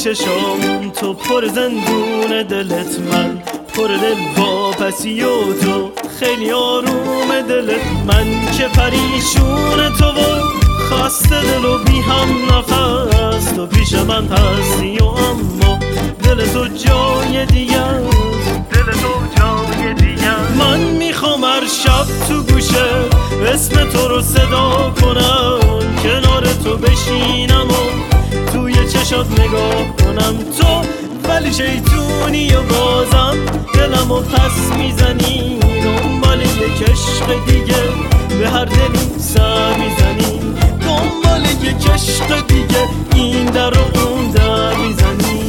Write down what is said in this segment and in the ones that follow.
چشام تو پر زندون دلت، من پر دل واپسی و تو خیلی آروم دلت. من که پریشون تو و خسته دل و بی هم نفس، تو پیش من هستی و اما دل تو جای دیگه است، دل تو جای دیگه است. من میخوام هر شب تو گوشه اسم تو رو صدا کنم، کنار تو بشینم و توی چشات نگاه کنم تو، ولی شیطونی و بازم دلم و پس میزنی، دنبال یک عشق دیگه به هر دلی سر میزنی، دنبال یک عشق دیگه این در و اون در میزنی.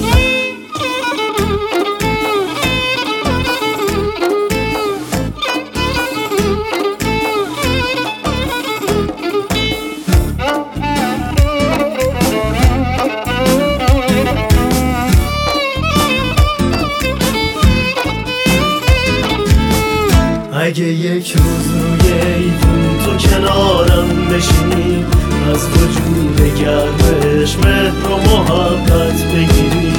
اگه یک روز روی ایوون تو کنارم بشینی، از وجود گرمش مهر و محبت بگیری،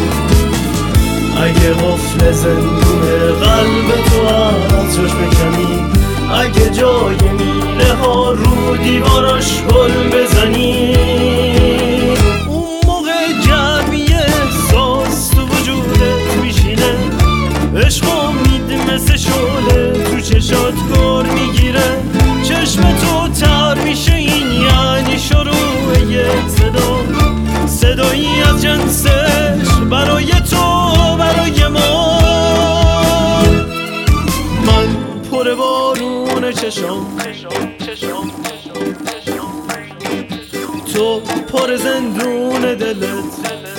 اگه قفل زندون قلب تو از جاش بکنی، اگه جای میله ها رو دیواراش گل بزنی، اون موقع گرمی احساس تو وجودت میشینه، عشق امید مثل شعله تو چشات گر میگیره، چشم تو تر میشه این یعنی شروع یک صدا، صدایی از جنسش برای تو برای ما. من پر بارون چشام، تو پر زندون دلت،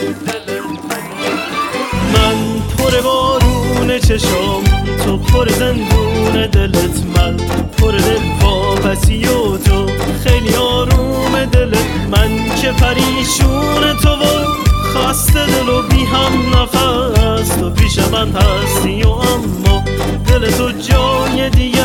من پر بارون چشام تو پر زندون دلت، من پر دل واپسی و تو خیلی آروم دلت. من که پریشون تو و خسته دل و بی هم نفس، تو پیش من هستی و اما دل تو جای دیگه